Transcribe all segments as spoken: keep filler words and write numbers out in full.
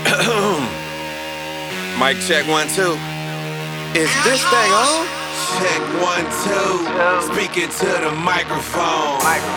Mic check one, two. Is this thing on? Check one, two. Speaking to the microphone.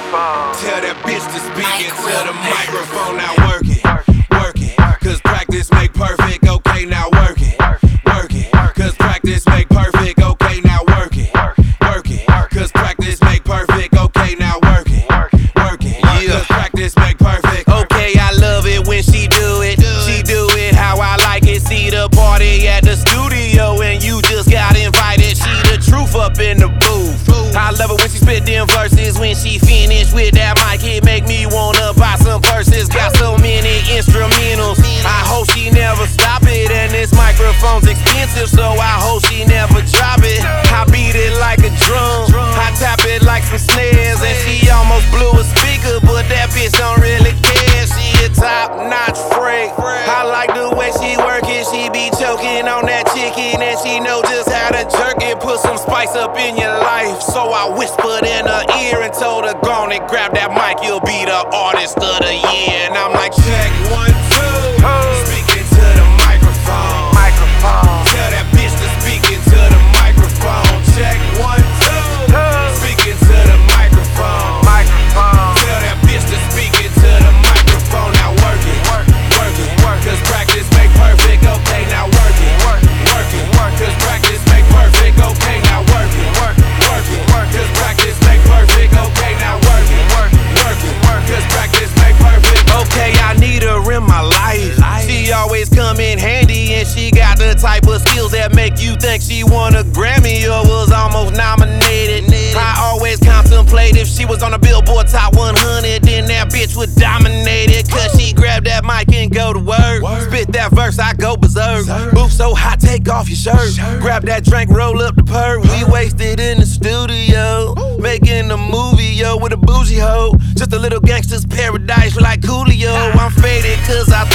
Tell that bitch to speak into the microphone. Now work it, work it. Cause practice make perfect. Okay, now work it, work it. Cause practice make perfect. Okay, now work it, work it. Cause practice make perfect. Okay, now work it, work it. Cause practice make perfect. Okay, I love it when she do it. She do it how I like it. See the party at the studio and you just got invited. She the truth up in the booth. I love it when she spit them verses. When she finish with that mic, it make me wanna buy some purses. Got so many instrumentals, I hope she never stop it. And this microphone's expensive, so I hope she never drop it. I beat it like a drum, I tap it like some snares. And she almost blew a speaker, but that bitch don't really care. She a top-notch freak, I like the way she work it. She be choking on that chicken, and she know just how to jerk it. Put some spice up in your life. So I whispered in her ear and told her, go on and grab that mic, you'll be the artist of the year. And I'm like, check one, two. Speaking to the microphone. Microphone. Tell that bitch to speak into the microphone. Check one, two. Speaking to the microphone. Microphone. Tell that bitch to speak into the microphone. Now work it, work it, work it. Cause practice make perfect. Okay, now work it, work it, work it. Cause practice make perfect. Okay, now work it, work it, work it. Cause practice make perfect. Okay, now work it, work it, work it. Cause practice make perfect. Okay, I need her in my life. She always come in handy, and she got the type of skills that make you think she won a Grammy or was almost nominated. I always contemplate if she was on the Billboard Top one hundred, then that bitch would dominate it. Cause she grab that mic and go to work. Spit that verse, I go berserk. Booth so hot, take off your shirt. Grab that drink, roll up the perk. We wasted in the studio, making a movie, yo, with a bougie hoe. Just a little gangster's paradise like Coolio. I'm faded cause I